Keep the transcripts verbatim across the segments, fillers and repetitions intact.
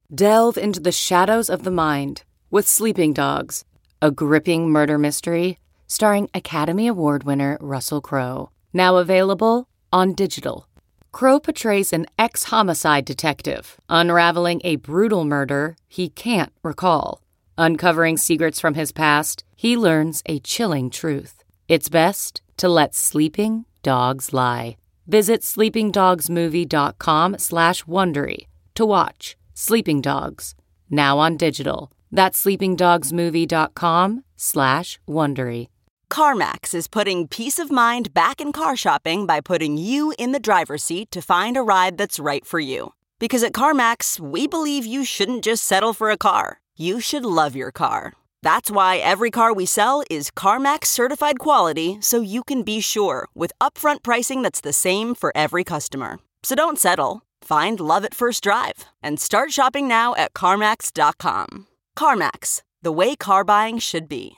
Delve into the shadows of the mind with Sleeping Dogs, a gripping murder mystery starring Academy Award winner Russell Crowe. Now available on digital. Crowe portrays an ex-homicide detective unraveling a brutal murder he can't recall. Uncovering secrets from his past, he learns a chilling truth. It's best to let sleeping dogs lie. Visit sleepingdogsmovie.com slash Wondery to watch Sleeping Dogs, now on digital. That's sleepingdogsmovie.com slash Wondery. CarMax is putting peace of mind back in car shopping by putting you in the driver's seat to find a ride that's right for you. Because at CarMax, we believe you shouldn't just settle for a car. You should love your car. That's why every car we sell is CarMax certified quality, so you can be sure with upfront pricing that's the same for every customer. So don't settle. Find love at first drive and start shopping now at CarMax dot com. CarMax, the way car buying should be.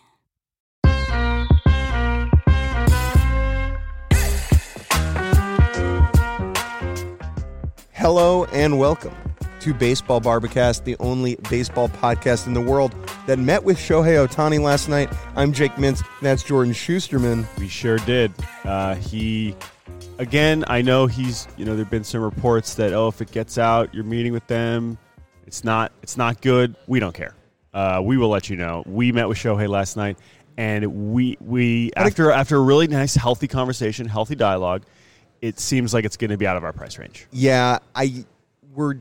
Hello and welcome to Baseball Barbacast, the only baseball podcast in the world that met with Shohei Ohtani last night. I'm Jake Mintz. That's Jordan Schusterman. We sure did. Uh, he, again, I know he's, you know, there have been some reports that, oh, if it gets out, you're meeting with them. It's not, it's not good. We don't care. Uh, we will let you know. We met with Shohei last night, and we, we after, after a really nice, healthy conversation, healthy dialogue, it seems like it's going to be out of our price range. Yeah, I, we're...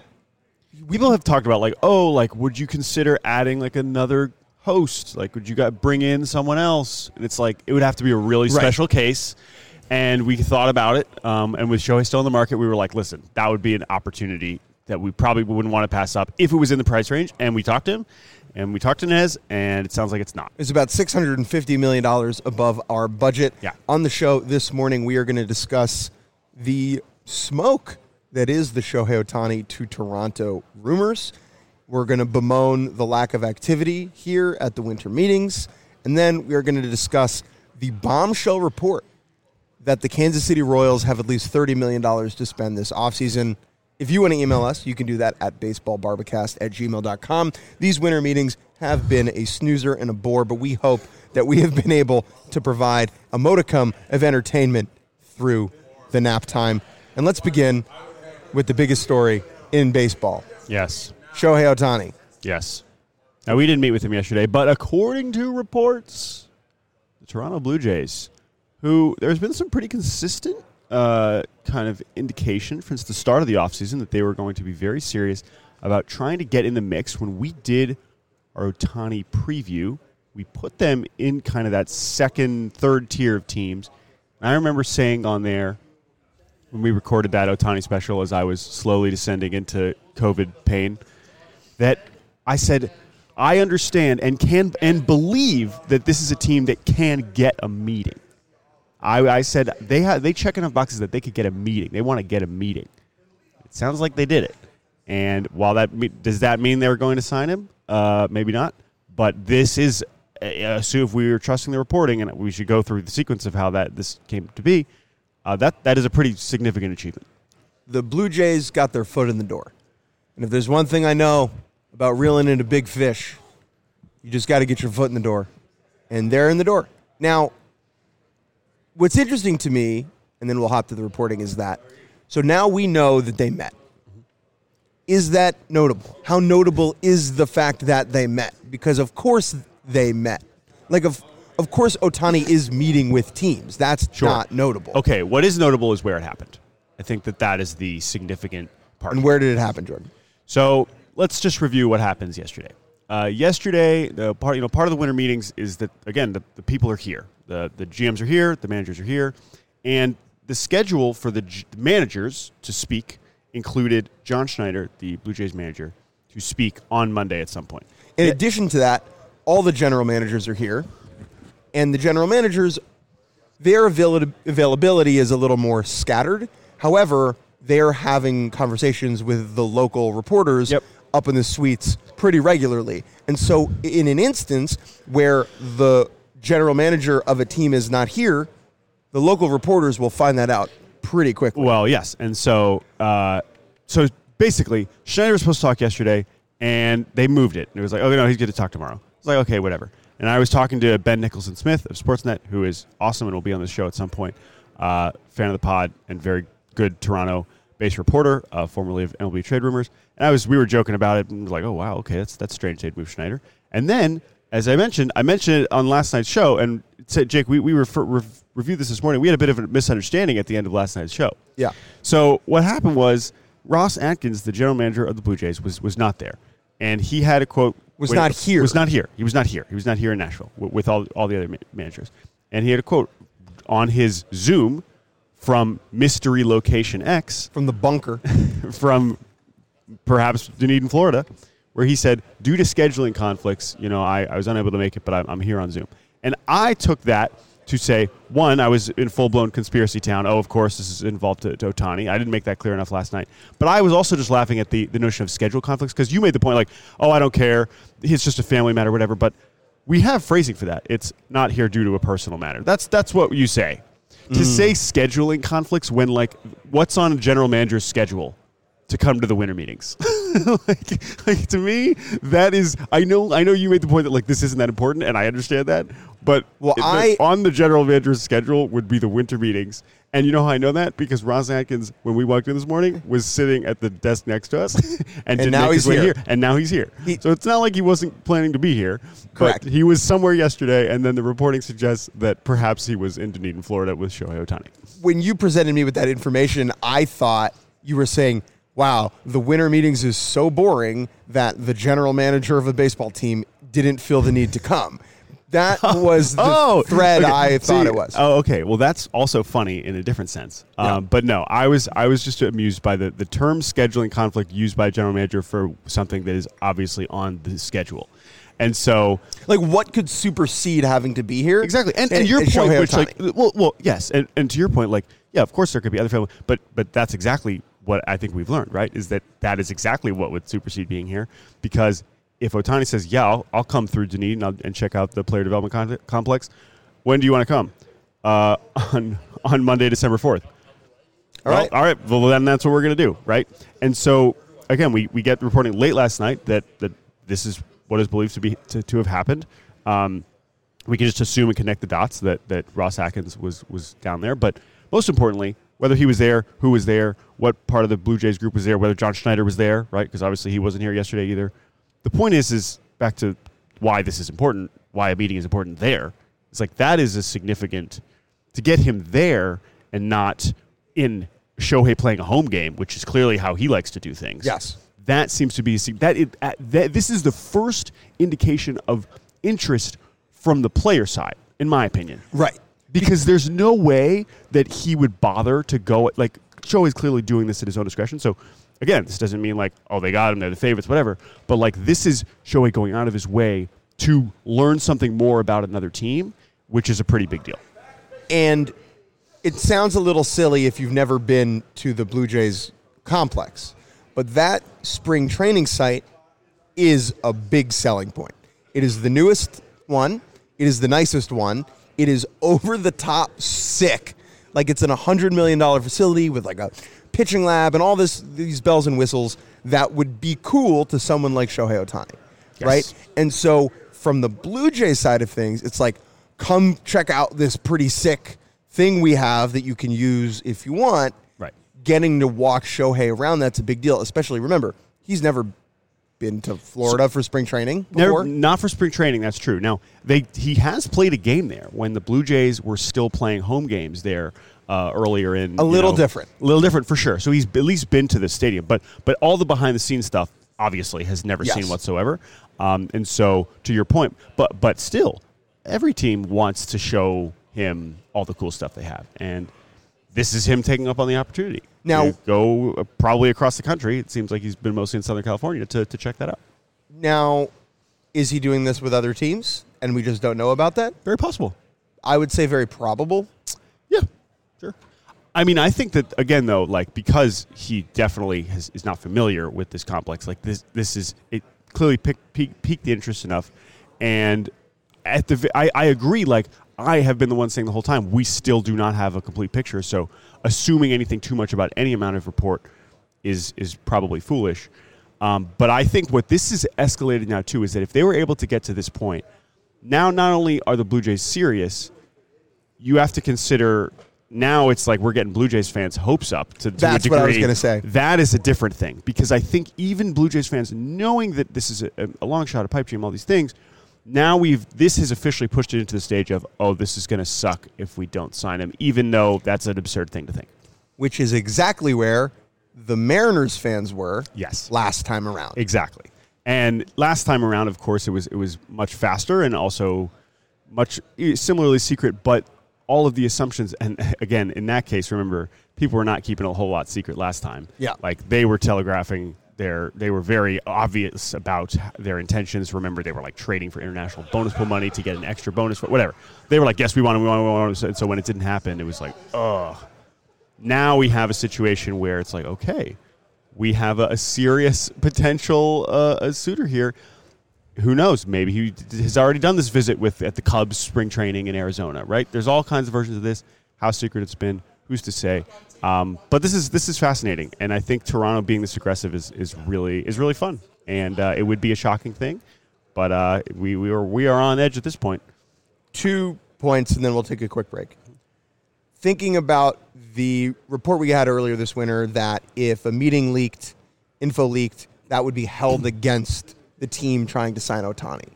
People have talked about, like, oh, like, would you consider adding, like, another host? Like, would you got bring in someone else? And it's like, it would have to be a really Right. special case. And we thought about it. Um, and with Shohei still in the market, we were like, listen, that would be an opportunity that we probably wouldn't want to pass up if it was in the price range. And we talked to him, and we talked to Nez, and it sounds like it's not. It's about six hundred fifty million dollars above our budget. Yeah. On the show this morning, we are going to discuss the smoke that is the Shohei Ohtani to Toronto rumors. We're going to bemoan the lack of activity here at the winter meetings. And then we are going to discuss the bombshell report that the Kansas City Royals have at least thirty million dollars to spend this offseason. If you want to email us, you can do that at baseballbarbacast at gmail dot com. These winter meetings have been a snoozer and a bore, but we hope that we have been able to provide a modicum of entertainment through the nap time. And let's begin with the biggest story in baseball. Yes. Shohei Ohtani. Yes. Now, we didn't meet with him yesterday, but according to reports, the Toronto Blue Jays, who there's been some pretty consistent uh, kind of indication since the start of the offseason that they were going to be very serious about trying to get in the mix. When we did our Ohtani preview, we put them in kind of that second, third tier of teams. And I remember saying on there, when we recorded that Ohtani special as I was slowly descending into COVID pain, that I said, I understand and can and believe that this is a team that can get a meeting. I, I said they have they check enough boxes that they could get a meeting. They want to get a meeting. It sounds like they did it. And while that does that mean they were going to sign him? Uh, maybe not. But this is, uh, so if we were trusting the reporting, and we should go through the sequence of how that this came to be, Uh, that that is a pretty significant achievement. The Blue Jays got their foot in the door. And if there's one thing I know about reeling in a big fish, you just got to get your foot in the door. And they're in the door. Now, what's interesting to me, and then we'll hop to the reporting, is that, so now we know that they met. Is that notable? How notable is the fact that they met? Because, of course, they met. Like, of Of course, Ohtani is meeting with teams. That's Sure. not notable. Okay, what is notable is where it happened. I think that that is the significant part. And where did it happen, Jordan? So let's just review what happens yesterday. Uh, yesterday, the part you know part of the winter meetings is that, again, the, the people are here. The the G Ms are here, the managers are here, and the schedule for the G- managers to speak included John Schneider, the Blue Jays manager, to speak on Monday at some point. In Yeah. addition to that, all the general managers are here. And the general managers, their avail- availability is a little more scattered. However, they're having conversations with the local reporters Yep. up in the suites pretty regularly. And so in an instance where the general manager of a team is not here, the local reporters will find that out pretty quickly. Well, yes. And so uh, so basically, Schneider was supposed to talk yesterday, and they moved it. And it was like, oh, no, he's going to talk tomorrow. It's like, okay, whatever. And I was talking to Ben Nicholson-Smith of Sportsnet, who is awesome and will be on the show at some point, uh, fan of the pod and very good Toronto-based reporter, uh, formerly of M L B Trade Rumors. And I was, we were joking about it and was like, oh, wow, okay, that's that's strange they'd move Schneider. And then, as I mentioned, I mentioned it on last night's show, and said, Jake, we, we refer, rev- reviewed this this morning. We had a bit of a misunderstanding at the end of last night's show. Yeah. So what happened was Ross Atkins, the general manager of the Blue Jays, was was not there. And he had a quote. Was not here. Was not here. He was not here. He was not here in Nashville with, with all, all the other ma- managers. And he had a quote on his Zoom from Mystery Location X. From the bunker. From perhaps Dunedin, Florida, where he said, due to scheduling conflicts, you know, I, I was unable to make it, but I'm, I'm here on Zoom. And I took that to say, one, I was in full-blown conspiracy town. Oh, of course, this is involved to, to Ohtani. I didn't make that clear enough last night. But I was also just laughing at the, the notion of schedule conflicts, because you made the point like, oh, I don't care. It's just a family matter, whatever. But we have phrasing for that. It's not here due to a personal matter. That's that's what you say. Mm. To say scheduling conflicts when, like, what's on a general manager's schedule to come to the winter meetings? like, like, to me, that is, I know I know you made the point that, like, this isn't that important, and I understand that, but well, it, I, on the general manager's schedule would be the winter meetings. And you know how I know that? Because Ross Atkins, when we walked in this morning, was sitting at the desk next to us and, and didn't now make he's his way here. here. And now he's here. He, so it's not like he wasn't planning to be here. Correct. But he was somewhere yesterday, and then the reporting suggests that perhaps he was in Dunedin, Florida with Shohei Ohtani. When you presented me with that information, I thought you were saying, wow, the winter meetings is so boring that the general manager of a baseball team didn't feel the need to come. That was the oh, thread okay. I thought See, it was. Oh, okay. Well, that's also funny in a different sense. Yeah. Um, but no, I was I was just amused by the, the term scheduling conflict used by a general manager for something that is obviously on the schedule. And so, like, what could supersede having to be here? Exactly. And, and, and your and point, Shohei which, Ohtani. like, well, well, yes. And, and to your point, like, yeah, of course there could be other family, but but that's exactly what I think we've learned, right? Is that that is exactly what would supersede being here, because if Ohtani says, yeah, I'll, I'll come through Dunedin and, and check out the player development con- complex, when do you want to come? Uh, on on Monday, December fourth. All well, right. All right. Well, then that's what we're going to do, right? And so, again, we, we get reporting late last night that, that this is what is believed to be to, to have happened. Um, we can just assume and connect the dots that, that Ross Atkins was, was down there. But most importantly, whether he was there, who was there, what part of the Blue Jays group was there, whether John Schneider was there, right? Because obviously he wasn't here yesterday either. The point is, is back to why this is important, why a meeting is important there. It's like that is a significant, to get him there and not in Shohei playing a home game, which is clearly how he likes to do things. Yes. That seems to be, that, it, uh, that this is the first indication of interest from the player side, in my opinion. Right. Because there's no way that he would bother to go, like, Shohei's clearly doing this at his own discretion, so again, this doesn't mean like, oh, they got him, they're the favorites, whatever. But like, this is Shohei going out of his way to learn something more about another team, which is a pretty big deal. And it sounds a little silly if you've never been to the Blue Jays complex, but that spring training site is a big selling point. It is the newest one. It is the nicest one. It is over the top sick. Like, it's an one hundred million dollars facility with like a pitching lab and all this, these bells and whistles that would be cool to someone like Shohei Ohtani, yes. right? And so from the Blue Jays side of things, it's like, come check out this pretty sick thing we have that you can use if you want. Right. Getting to walk Shohei around, that's a big deal, especially, remember, he's never been to Florida so, for spring training before. Never, not for spring training, that's true. Now, they he has played a game there when the Blue Jays were still playing home games there. Uh, earlier in a little know, different, a little different for sure. So he's at least been to the stadium, but but all the behind the scenes stuff obviously has never yes. seen whatsoever. Um, and so to your point, but but still, every team wants to show him all the cool stuff they have, and this is him taking up on the opportunity. Now to go uh, probably across the country. It seems like he's been mostly in Southern California to to check that out. Now, is he doing this with other teams, and we just don't know about that? Very possible. I would say very probable. Yeah. Sure. I mean, I think that, again, though, like, because he definitely has, is not familiar with this complex, like, this this is, it clearly piqued, piqued, piqued the interest enough. And at the, I, I agree, like, I have been the one saying the whole time, we still do not have a complete picture. So assuming anything too much about any amount of report is is probably foolish. Um, but I think what this is escalated now too is that if they were able to get to this point, now not only are the Blue Jays serious, you have to consider now it's like we're getting Blue Jays fans' hopes up to, to That's a degree. what I was going to say. That is a different thing because I think even Blue Jays fans, knowing that this is a, a long shot, a pipe dream, all these things, now we've this has officially pushed it into the stage of, oh, this is going to suck if we don't sign him, even though that's an absurd thing to think. Which is exactly where the Mariners fans were Yes. last time around. Exactly. And last time around, of course, it was it was much faster and also much similarly secret, but all of the assumptions, and again, in that case, remember, people were not keeping a whole lot secret last time. Yeah. Like, they were telegraphing their, they were very obvious about their intentions. Remember, they were, like, trading for international bonus pool money to get an extra bonus, whatever. They were like, yes, we want to, we want to, we want to. So when it didn't happen, it was like, ugh. Now we have a situation where it's like, okay, we have a, a serious potential uh, a suitor here. Who knows? Maybe he d- has already done this visit with at the Cubs spring training in Arizona, right? There's all kinds of versions of this. How secret it's been, who's to say? Um, but this is this is fascinating, and I think Toronto being this aggressive is is really is really fun, and uh, it would be a shocking thing, but uh, we we are we are on edge at this point. Two points, and then we'll take a quick break. Thinking about the report we had earlier this winter that if a meeting leaked, info leaked, that would be held against the team trying to sign Ohtani.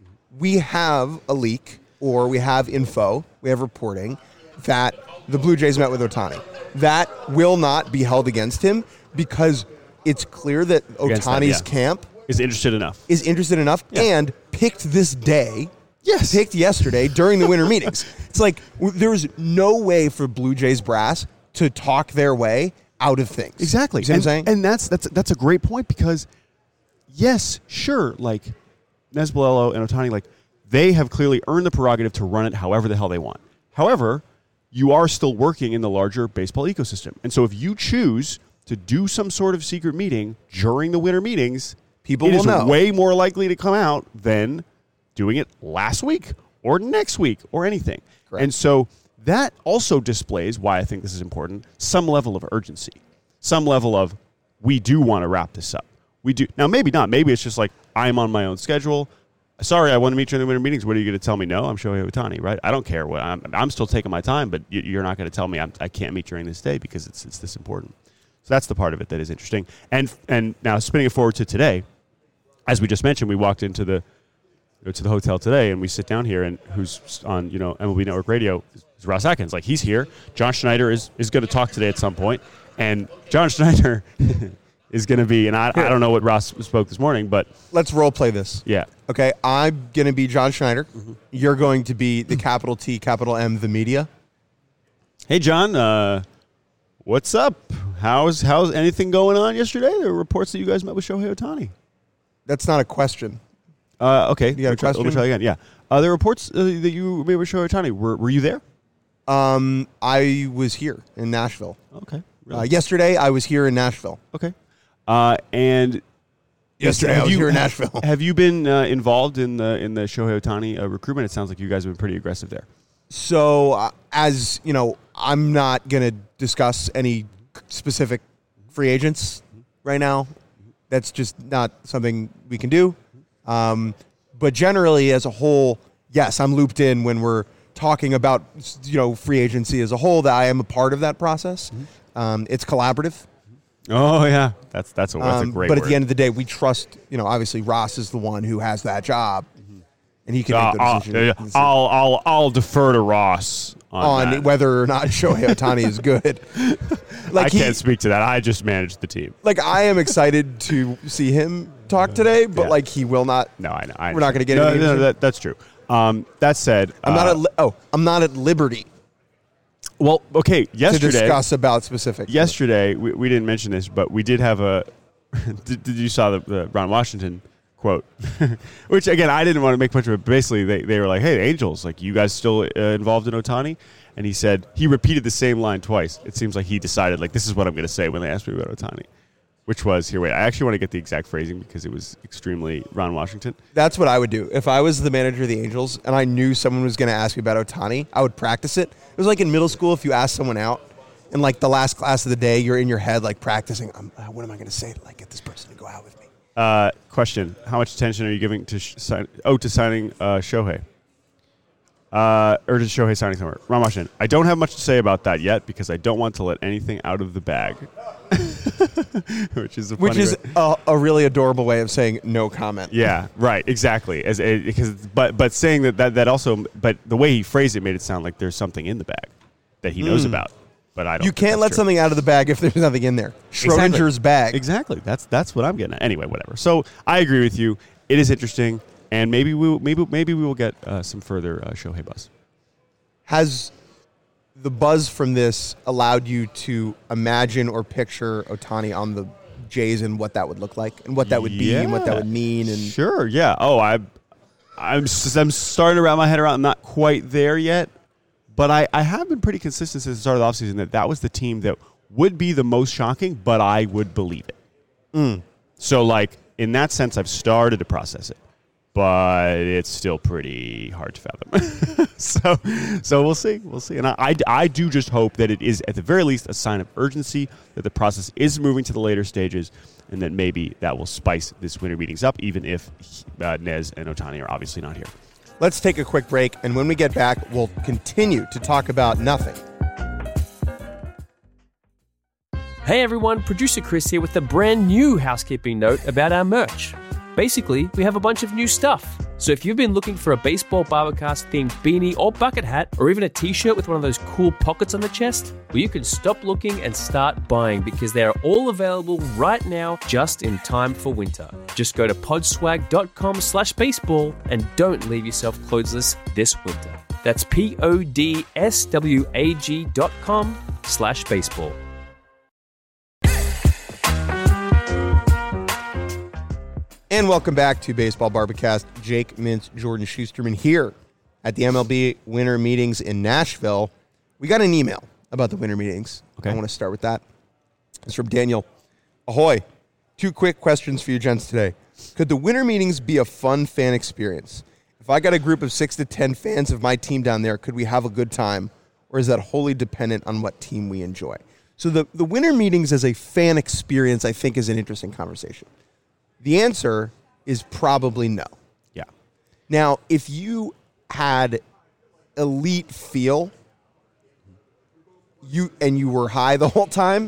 We have a leak, or we have info, we have reporting, that the Blue Jays met with Ohtani. That will not be held against him because it's clear that Ohtani's yeah. camp Is interested enough. is interested enough Yeah. and picked this day, Yes. picked yesterday during the winter meetings. It's like w- there's no way for Blue Jays brass to talk their way out of things. Exactly. You see what I'm and, saying? and that's that's that's a great point because, yes, sure, like Nesbalello and Ohtani, like they have clearly earned the prerogative to run it however the hell they want. However, you are still working in the larger baseball ecosystem, and so if you choose to do some sort of secret meeting during the winter meetings, People it will is know. way more likely to come out than doing it last week or next week or anything. Correct. And so that also displays why I think this is important, some level of urgency, some level of we do want to wrap this up. We do. Now, maybe not. Maybe it's just like I'm on my own schedule. Sorry, I want to meet you in the winter meetings. What are you going to tell me? No, I'm Shohei Ohtani, right? I don't care. What I'm, I'm still taking my time, but you- you're not going to tell me I'm, I can't meet during this day because it's it's this important. So that's the part of it that is interesting. And and now spinning it forward to today, as we just mentioned, we walked into the go to the hotel today, and we sit down here, and who's on, you know, M L B Network Radio is Ross Atkins. Like, he's here. John Schneider is, is going to talk today at some point, and John Schneider is going to be, and I, I don't know what Ross spoke this morning, but Let's role play this. yeah. Okay, I'm going to be John Schneider. Mm-hmm. You're going to be the capital T, capital M, the media. Hey, John, uh, what's up? How's how's anything going on yesterday? There were reports that you guys met with Shohei Ohtani. That's not a question. Uh, okay. You got a Let me try- Let me question? try again. Yeah. Uh, there were reports uh, that you met with Shohei Ohtani. Were, were you there? Um, I was here in Nashville. Okay. Uh, yesterday, I was here in Nashville. Okay. Uh, and Yesterday, have I was you- here in Nashville. Have you been uh, involved in the in the Shohei Ohtani uh, recruitment? It sounds like you guys have been pretty aggressive there. So, uh, as you know, I'm not going to discuss any specific free agents right now. That's just not something we can do. Um, but generally, as a whole, yes, I'm looped in when we're talking about, you know, free agency as a whole. That I am a part of that process. Um, it's collaborative. Oh yeah, that's that's a, that's Um, a great. but at word. the end of the day, we trust. You know, obviously, Ross is the one who has that job, and he can Uh, make the I'll, decision I'll I'll I'll defer to Ross on, on that. whether or not Shohei Ohtani is good. Like I he, can't speak to that. I just manage the team. like I am excited to see him talk today, but Yeah. like he will not. No, I know. I We're not gonna get no, into no, it. that, that's true. Um, that said, I'm uh, not at li- oh, I'm not at liberty well. Okay, to yesterday. discuss about specifics. Yesterday, we, we didn't mention this, but we did have a. did, did you saw the, the Ron Washington quote? Which again, I didn't want to make much of it. But basically, they they were like, "Hey, the Angels, like you guys still uh, involved in Ohtani?" And he said he repeated the same line twice. It seems like he decided like this is what I'm going to say when they asked me about Ohtani, which was here. Wait, I actually want to get the exact phrasing because it was extremely Ron Washington. That's what I would do if I was the manager of the Angels and I knew someone was going to ask me about Ohtani. I would practice it. It was like in middle school if you asked someone out in like the last class of the day, you're in your head like practicing. Um, uh, what am I going to say to like get this person to go out with me? Uh, question: how much attention are you giving to sh- sign- oh to signing uh, Shohei? Uh, or to Shohei signing somewhere? Ramashin, I don't have much to say about that yet because I don't want to let anything out of the bag. Which is a Which funny is way. a, a really adorable way of saying no comment. Yeah, right, exactly. As a, because, but but saying that, that that also, but the way he phrased it made it sound like there's something in the bag that he knows Mm. about. But I don't. You think can't that's let true. something out of the bag if there's nothing in there. Exactly. Schrodinger's bag. Exactly. That's that's what I'm getting at. Anyway, whatever. So I agree with you. It is interesting, and maybe we will, maybe maybe we will get uh, some further uh, Shohei buzz. Has the buzz from this allowed you to imagine or picture Ohtani on the Jays and what that would look like and what that would be and what that Yeah. would mean? And Sure. Yeah. Oh, I, I'm s- I'm starting to wrap my head around. I'm not quite there yet, but I, I have been pretty consistent since the start of the offseason that that was the team that would be the most shocking, but I would believe it. Mm. So, like, in that sense, I've started to process it, but it's still pretty hard to fathom. so, so we'll see. We'll see. And I, I, I do just hope that it is, at the very least, a sign of urgency, that the process is moving to the later stages, and that maybe that will spice this winter meetings up, even if uh, Nez and Ohtani are obviously not here. let's take a quick break, and when we get back, we'll continue to talk about nothing. Hey everyone, producer Chris here with a brand new housekeeping note about our merch. Basically, we have a bunch of new stuff. So if you've been looking for a baseball Barbercast themed beanie or bucket hat, or even a t-shirt with one of those cool pockets on the chest, well, you can stop looking and start buying because they are all available right now just in time for winter. Just go to podswag.com slash baseball and don't leave yourself clothesless this winter. That's P-O-D-S-W-A-G dot com slash baseball. And welcome back to Baseball Barbacast. Jake Mintz, Jordan Schusterman here at the M L B winter meetings in Nashville. We got an email about the winter meetings. Okay. I want to start with that. It's from Daniel. Ahoy. Two quick questions for you gents today. Could the winter meetings be a fun fan experience? If I got a group of six to ten fans of my team down there, could we have a good time? Or is that wholly dependent on what team we enjoy? So the, the winter meetings as a fan experience, I think, is an interesting conversation. The answer is probably no. Yeah. Now, if you had elite feel, you and you were high the whole time,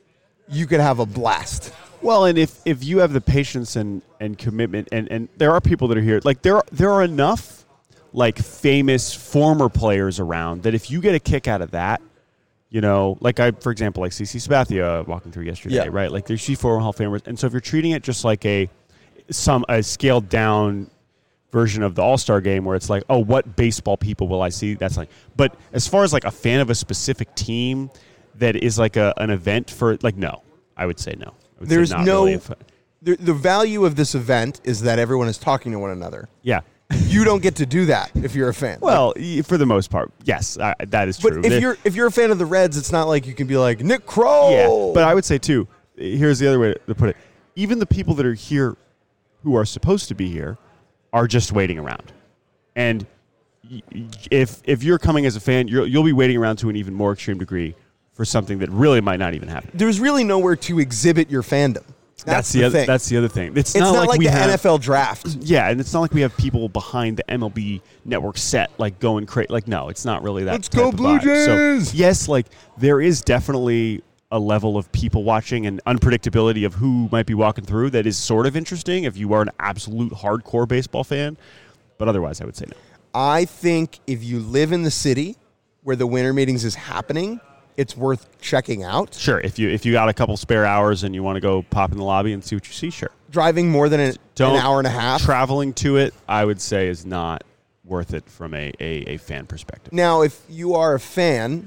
you could have a blast. Well, and if, if you have the patience and, and commitment, and, and there are people that are here, like there are, there are enough like famous former players around that if you get a kick out of that, you know, like I, for example, like CeCe Sabathia walking through yesterday, Yeah. right? Like there's she former Hall of Famers, and so if you're treating it just like a some a scaled down version of the All-Star game where it's like, oh, what baseball people will I see? That's like, but as far as like a fan of a specific team that is like a an event for like, no, I would say no. I would say There's not no really a fa- the, the value of this event is that everyone is talking to one another. yeah. You don't get to do that if you're a fan. Well, y- for the most part, yes, I, that is but true. if There- you're if you're a fan of the Reds, it's not like you can be like Nick Kroll. Yeah, but I would say, too, here's the other way to put it. Even the people that are here who are supposed to be here are just waiting around. And y- y- if if you're coming as a fan, you'll, you'll be waiting around to an even more extreme degree for something that really might not even happen. There's really nowhere to exhibit your fandom. That's, the, the other, thing. That's the other thing. It's, it's not, not, like, like we the have, N F L draft. Yeah, and it's not like we have people behind the M L B network set, like going crazy. Like, no, it's not really that. Let's type go of Blue vibe. So, Jays! yes, like there is definitely a level of people watching and unpredictability of who might be walking through that is sort of interesting if you are an absolute hardcore baseball fan. But otherwise, I would say no. I think if you live in the city where the winter meetings is happening, it's worth checking out. Sure, if you if you got a couple spare hours and you want to go pop in the lobby and see what you see, sure. Driving more than an, Don't an hour and a half. Traveling to it, I would say, is not worth it from a, a, a fan perspective. Now, if you are a fan,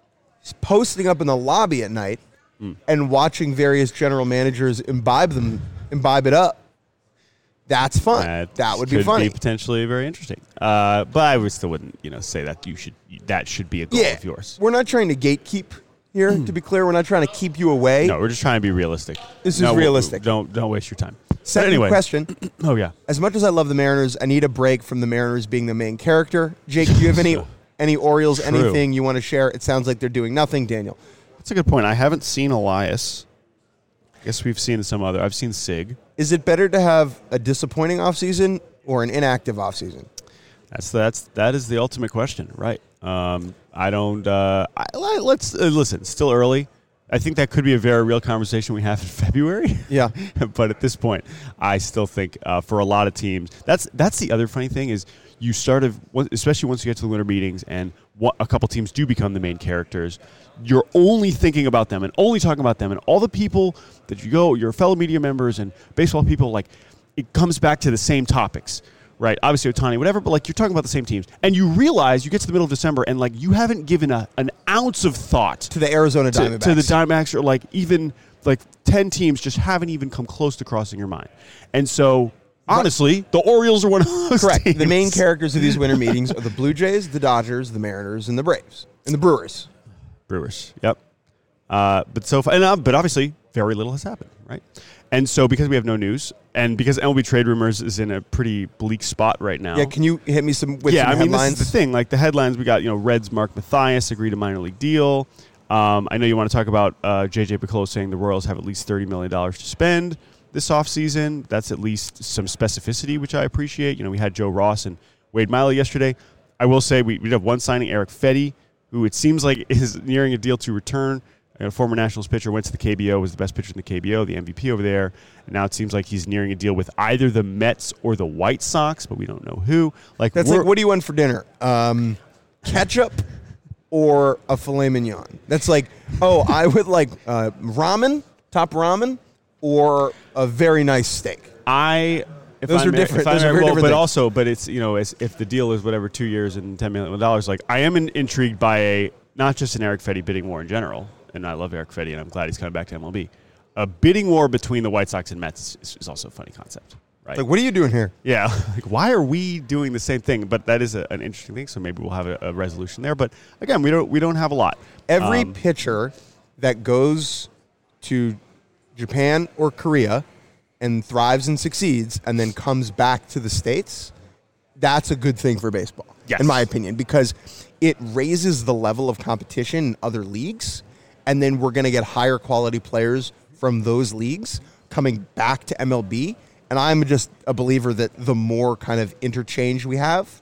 posting up in the lobby at night Mm. and watching various general managers imbibe them, imbibe it up, that's fun. That, that would be could funny. Be potentially very interesting. Uh, but I would still wouldn't, you know, say that you should. That should be a goal yeah, of yours. we're not trying to gatekeep here. To be clear, we're not trying to keep you away. No, we're just trying to be realistic. This is No, realistic. Don't don't waste your time. Second But anyway, question. Oh yeah. As much as I love the Mariners, I need a break from the Mariners being the main character. Jake, do you have any any Orioles, True. anything you want to share? It sounds like they're doing nothing, Daniel. That's a good point. I haven't seen Elias. I guess we've seen some other. I've seen Sig. Is it better to have a disappointing offseason or an inactive offseason? That's that's that is the ultimate question, right? Um, I don't. Uh, I, let's uh, listen. It's still early. I think that could be a very real conversation we have in February. Yeah, but at this point, I still think uh, for a lot of teams, that's that's the other funny thing is you start of, especially once you get to the winter meetings and what, a couple teams do become the main characters. You're only thinking about them and only talking about them and all the people that you go, your fellow media members and baseball people. Like it comes back to the same topics. Right, obviously Ohtani, whatever, but like you're talking about the same teams, and you realize you get to the middle of December, and like you haven't given a an ounce of thought to the Arizona Diamondbacks, to, to the Diamondbacks, or like even like ten teams just haven't even come close to crossing your mind. And so, honestly, the Orioles are one of those. Correct. Teams. The main characters of these winter meetings are the Blue Jays, the Dodgers, the Mariners, and the Braves, and the Brewers. Brewers, yep. Uh, but so, and, uh, but obviously, very little has happened, right? And so, because we have no news, and because M L B trade rumors is in a pretty bleak spot right now. Yeah, can you hit me some with yeah, some I mean, headlines? this is the thing. Like the headlines, we got you know Reds Mark Mathias agreed to minor league deal. Um, I know you want to talk about uh, J J Piccolo saying the Royals have at least thirty million dollars to spend this offseason. That's at least some specificity, which I appreciate. You know, we had Joe Ross and Wade Miley yesterday. I will say we, we have one signing, Eric Fetty, who it seems like is nearing a deal to return. A former Nationals pitcher, went to the K B O, was the best pitcher in the K B O, the M V P over there. And now it seems like he's nearing a deal with either the Mets or the White Sox, but we don't know who. Like That's like, what do you want for dinner? Um, ketchup or a filet mignon? That's like, oh, I would like uh, ramen, top ramen, or a very nice steak. I... If Those I'm, are different. If I'm, Those are very well, different but things. also, but it's, you know, as, if the deal is whatever, two years and ten million dollars, like I am in, intrigued by a, not just an Eric Fetty bidding war in general, and I love Eric Fetty, and I'm glad he's coming back to M L B. A bidding war between the White Sox and Mets is, is also a funny concept, right? Like, what are you doing here? Yeah, like why are we doing the same thing? But that is a, an interesting thing. So maybe we'll have a, a resolution there. But again, we don't we don't have a lot. Every Um, pitcher that goes to Japan or Korea and thrives and succeeds and then comes back to the States, that's a good thing for baseball, Yes. in my opinion, because it raises the level of competition in other leagues, and then we're going to get higher quality players from those leagues coming back to M L B. And I'm just a believer that the more kind of interchange we have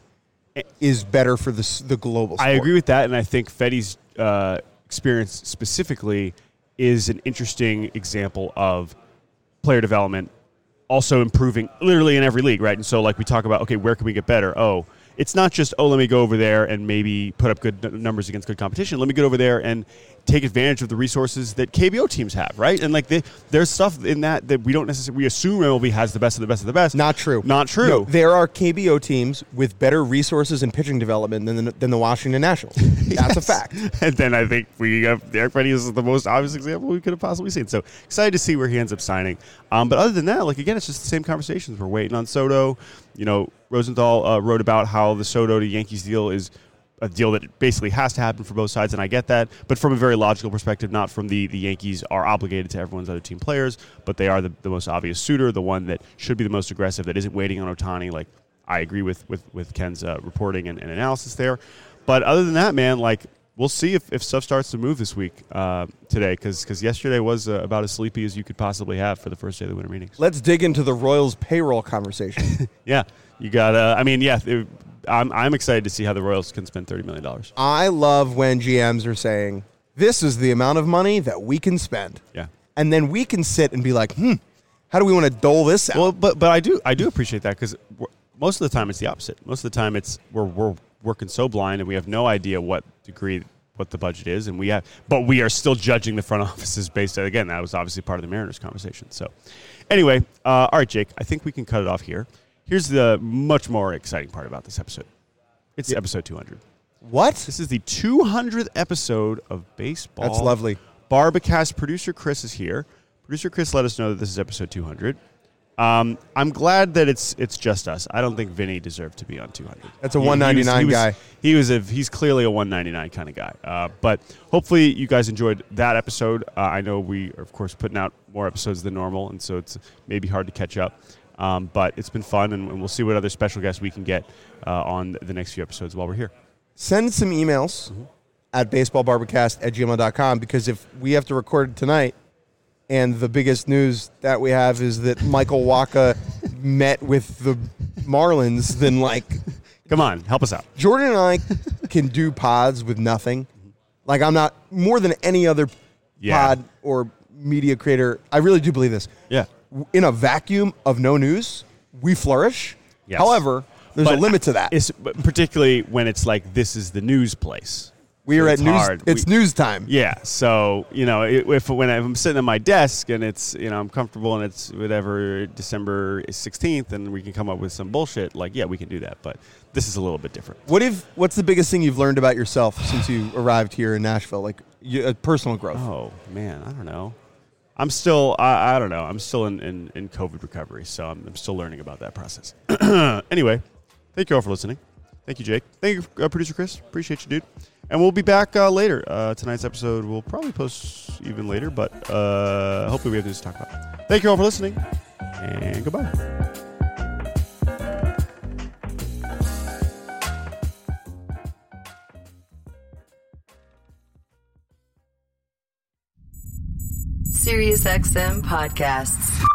is better for the, the global sport. I agree with that, and I think Fetty's uh, experience specifically is an interesting example of player development, also improving literally in every league, right? And so, like, we talk about, okay, where can we get better? Oh, it's not just, oh, let me go over there and maybe put up good n- numbers against good competition. Let me get over there and take advantage of the resources that K B O teams have, right? And, like, they, there's stuff in that that we don't necessarily, we assume M L B has the best of the best of the best. Not true. Not true. No, there are K B O teams with better resources and pitching development than the, than the Washington Nationals. That's a Yes. fact. And then I think we have Eric Fetty is the most obvious example we could have possibly seen. So excited to see where he ends up signing. Um, but other than that, like again, it's just the same conversations. We're waiting on Soto. You know, Rosenthal uh, wrote about how the Soto to Yankees deal is a deal that basically has to happen for both sides, and I get that. But from a very logical perspective, not from the the Yankees are obligated to everyone's other team players, but they are the, the most obvious suitor, the one that should be the most aggressive, that isn't waiting on Ohtani. Like I agree with with with Ken's uh, reporting and, and analysis there. But other than that, man, like we'll see if, if stuff starts to move this week uh, today, because because yesterday was uh, about as sleepy as you could possibly have for the first day of the winter meetings. Let's dig into the Royals payroll conversation. Yeah, you got. Uh, I mean, yeah, it, I'm I'm excited to see how the Royals can spend thirty million dollars. I love when G Ms are saying, this is the amount of money that we can spend. Yeah. And then we can sit and be like, hmm, how do we want to dole this out? Well, but but I do I do appreciate that, because most of the time it's the opposite. Most of the time it's we're we're working so blind and we have no idea what degree what the budget is, and we have, but we are still judging the front offices based on, again, that was obviously part of the Mariners conversation. So, anyway, uh, all right, Jake, I think we can cut it off here. Here's the much more exciting part about this episode. It's Yeah. episode two hundred. What? This is the two hundredth episode of Baseball. That's lovely. Barbacast. Producer Chris is here. Producer Chris let us know that this is episode two hundred. Um, I'm glad that it's it's just us. I don't think Vinny deserved to be on two hundred. That's a He- one ninety-nine he was, he guy. Was, he was a he's clearly a one ninety-nine kind of guy. Uh, but hopefully you guys enjoyed that episode. Uh, I know we are of course putting out more episodes than normal, and so it's maybe hard to catch up. Um, but it's been fun, and, and we'll see what other special guests we can get uh, on the next few episodes while we're here. Send some emails. Mm-hmm. at baseballbarbacast at gmail dot com, because if we have to record tonight and the biggest news that we have is that Michael Wacha met with the Marlins, then like... Come on, help us out. Jordan and I can do pods with nothing. Like, I'm not, more than any other Yeah. pod or media creator, I really do believe this. Yeah. In a vacuum of no news, we flourish. Yes. However, there's But a limit to that. It's, but particularly when it's like, this is the news place. We are So at it's news. hard. It's We- news time. Yeah, so you know, it, if when I'm sitting at my desk and it's you know I'm comfortable and it's whatever December sixteenth and we can come up with some bullshit, like yeah, we can do that. But this is a little bit different. What if? What's the biggest thing you've learned about yourself since you arrived here in Nashville? Like you, uh, personal growth. Oh man, I don't know. I'm still I, I don't know. I'm still in, in, in COVID recovery, so I'm, I'm still learning about that process. Anyway, thank you all for listening. Thank you, Jake. Thank you, uh, producer Chris. Appreciate you, dude. And we'll be back uh, later. Uh, tonight's episode will probably post even later, but uh, hopefully we have things to talk about. Thank you all for listening, and goodbye. SiriusXM Podcasts.